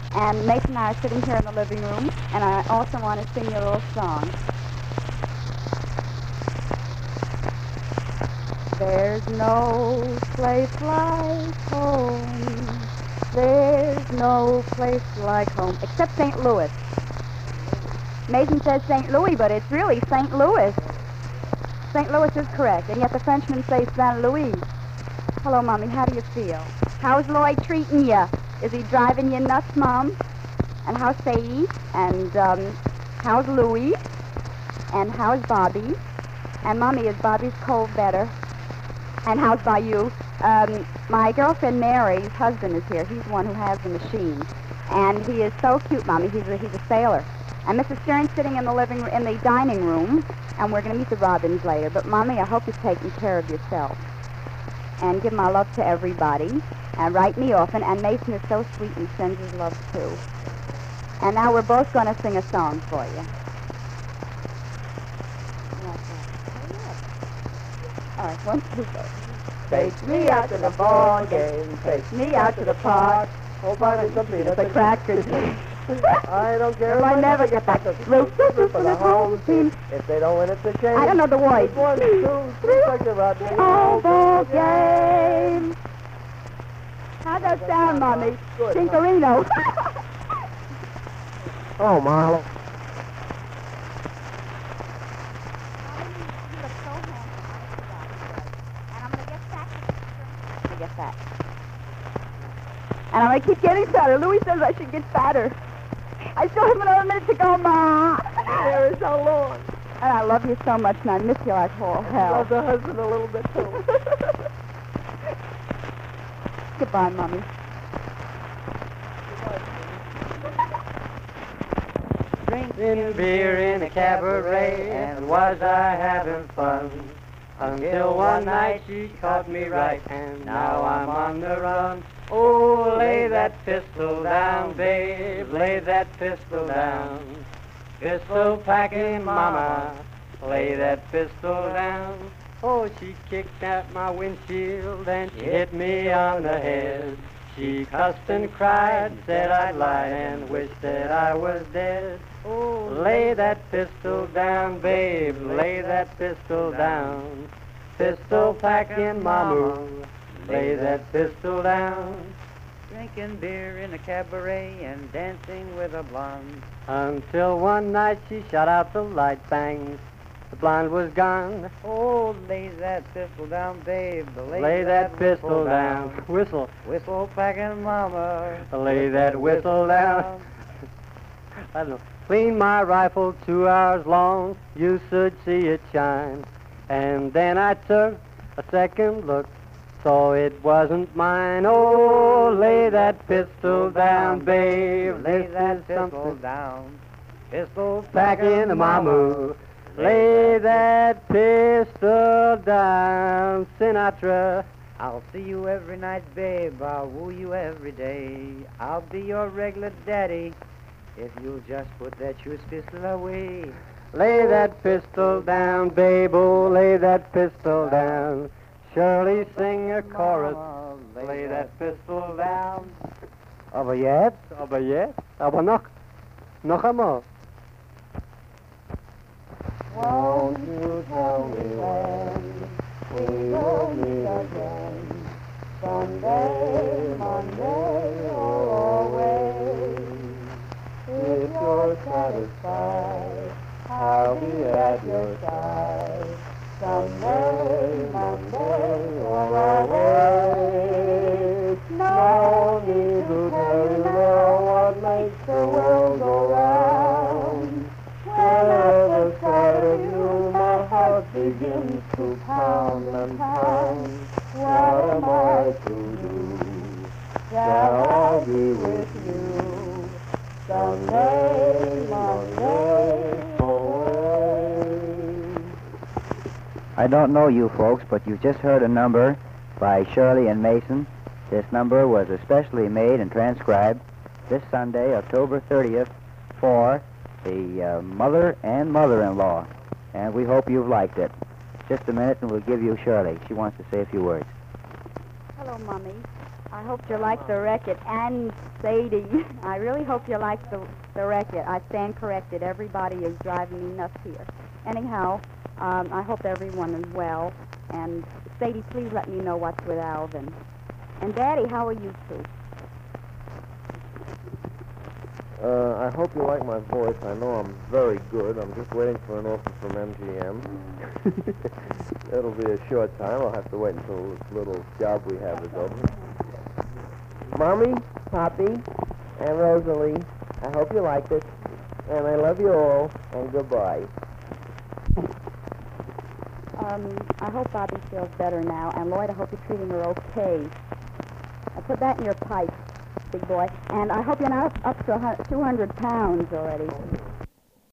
And Mason and I are sitting here in the living room, and I also want to sing you a little song. There's no place like home. There's no place like home, except St. Louis. Mason says St. Louis, but it's really St. Louis. St. Louis is correct, and yet the Frenchmen say Saint Louis. Hello, Mommy, how do you feel? How's Lloyd treating you? Is he driving you nuts, Mom? And how's Sadie? And how's Louie? And how's Bobby? And Mommy, is Bobby's cold better? And how's Bayou? My girlfriend Mary's husband is here. He's the one who has the machine. And he is so cute, Mommy. He's a sailor. And Mrs. Stern's sitting in the dining room, and we're going to meet the Robins later. But, Mommy, I hope you're taking care of yourself. And give my love to everybody. And write me often. And Mason is so sweet and sends his love, too. And now we're both going to sing a song for you. All right, 1, 2, go. Take me out to the ball game, take me out to the park. Oh, buy me some peanuts and crackers. I don't care if I never get back to root for the home team. If they don't win, it's a shame. I don't know the words. 1, 2, 3, like the Rodney. Oh, ball game. How'd that sound, Mommy? Good. Tinkerino. Oh, Marlo. And I'm going to keep getting fatter. Louis says I should get fatter. I still have another minute to go, Ma. There is so long. And I love you so much, and I miss you like all I hell. love the husband a little bit, too. Goodbye, Mommy. Drinking beer in a cabaret, and was I having fun? Until one night she caught me right, and now I'm on the run. Oh, lay that pistol down, babe, lay that pistol down. Pistol packing mama, lay that pistol down. Oh, she kicked at my windshield and she hit me on the head. She cussed and cried, said I'd lied and wished that I was dead. Oh, lay that pistol down, babe, lay that pistol down. Pistol packing mama, lay that pistol down. Drinking beer in a cabaret and dancing with a blonde. Until one night she shot out the light, bang, the blonde was gone. Oh, lay that pistol down, babe. Lay that pistol down. Whistle. Whistle packing mama. Lay that whistle down. I don't know. Clean my rifle 2 hours long. You should see it shine. And then I took a second look. So it wasn't mine. Oh, lay that pistol down, babe. Lay that pistol down. Pistol Packing mama. Lay that pistol down, Sinatra. I'll see you every night, babe. I'll woo you every day. I'll be your regular daddy if you'll just put that shoes pistol away. Lay that pistol down, babe. Oh, lay that pistol down. Shirley, sing a chorus. Lay that pistol down. Aber jetzt? Aber jetzt? Aber noch einmal. Won't you tell me when we will meet again? Sunday, Monday, or always? If you're satisfied, I'll be at your side. Sunday, Monday, or always? No need to tell you now what makes the world go round. Whenever sight of you, my heart begins to pound and pound. What am I to do? Shall I be with you? Sunday, Monday, always. I don't know you folks, but you've just heard a number by Shirley and Mason. This number was especially made and transcribed this Sunday, October 30th, for the mother and mother-in-law. And we hope you've liked it. Just a minute and we'll give you Shirley. She wants to say a few words. Hello, Mommy. I hope you like the record. And Sadie, I really hope you like the record. I stand corrected. Everybody is driving me nuts here. Anyhow, I hope everyone is well. And Sadie, please let me know what's with Alvin. And Daddy, how are you two? I hope you like my voice. I know I'm very good. I'm just waiting for an offer from MGM. It'll be a short time. I'll have to wait until this little job we have is over. Mommy, Poppy, and Rosalie, I hope you like this. And I love you all, and goodbye. I hope Bobby feels better now. And Lloyd, I hope you're treating her okay. I put that in your pipe, big boy. And I hope you're not up to 200 pounds already.